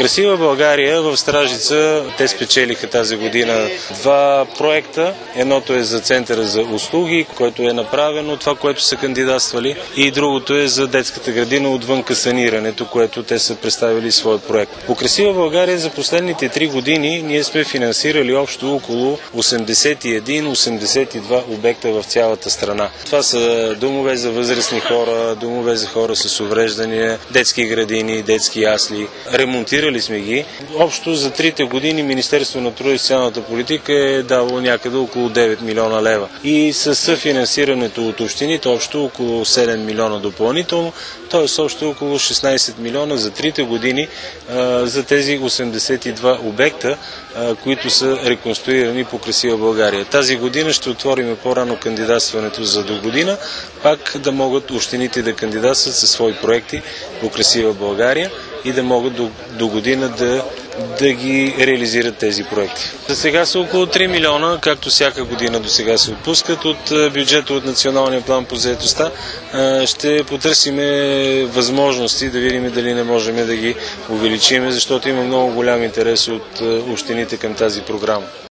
Красива България в Стражица, те спечелиха тази година 2 проекта. Едното е за Центъра за услуги, който е направено, това, което са кандидатствали, и другото е за детската градина отвънка санирането, което те са представили своя проект. По Красива България за последните 3 години ние сме финансирали общо около 81-82 обекта в цялата страна. Това са домове за възрастни хора, домове за хора с увреждания, детски градини, детски ясли. Ремонтирали сме ги. Общо за 3 години Министерство на труда и социалната политика е дало някъде около 9 милиона лева. И с съфинансирането от общините общо около 7 милиона допълнително, т.е. общо около 16 милиона за 3 години за тези 82 обекта, които са реконструирани по Красива България. Тази година ще отворим по-рано кандидатстването за до година, пак да могат общините да кандидатстват със свои проекти по Красива България и да могат до година да ги реализират тези проекти. За сега са около 3 милиона, както всяка година до сега се отпускат от бюджета от Националния план по заетостта. Ще потърсиме възможности да видим дали не можем да ги увеличим, защото има много голям интерес от общините към тази програма.